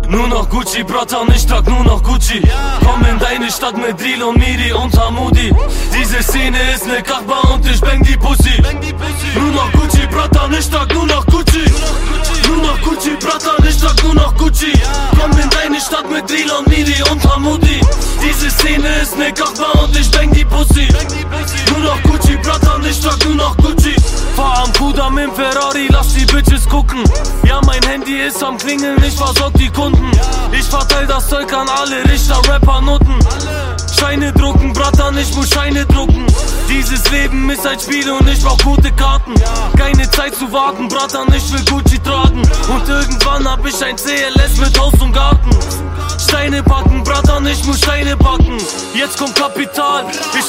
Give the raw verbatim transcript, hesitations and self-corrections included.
Nur noch Gucci, Bratan, ich trag nur noch Gucci. Komm in deine Stadt mit Drill und Miri und Hamudi. Diese Szene ist ne Kachba und ich bang die Pussy. Nur noch Gucci, Bratan, ich trag nur noch Gucci. Nur noch Gucci, Bratan, ich trag nur noch Gucci. Komm in deine Stadt mit Drill und Miri und Hamudi. Diese Szene ist ne Kachba und ich bang die Pussy. Nur noch Gucci, Bratan, ich trag nur noch Gucci. Fahr am Kudam im Ferrari, lass die Bitches gucken. Ja, mein Handy ist am Klingeln, ich versorg die Kunden. Ich verteil das Zeug an alle Richter, Rapper, Nutten. Scheine drucken, Bratan, ich muss Scheine drucken. Dieses Leben ist ein Spiel und ich brauch gute Karten. Keine Zeit zu warten, Bratan, ich will Gucci tragen. Und irgendwann hab ich ein C L S mit Haus und Garten. Steine packen, Bratan, ich muss Steine packen. Jetzt kommt Kapital, ich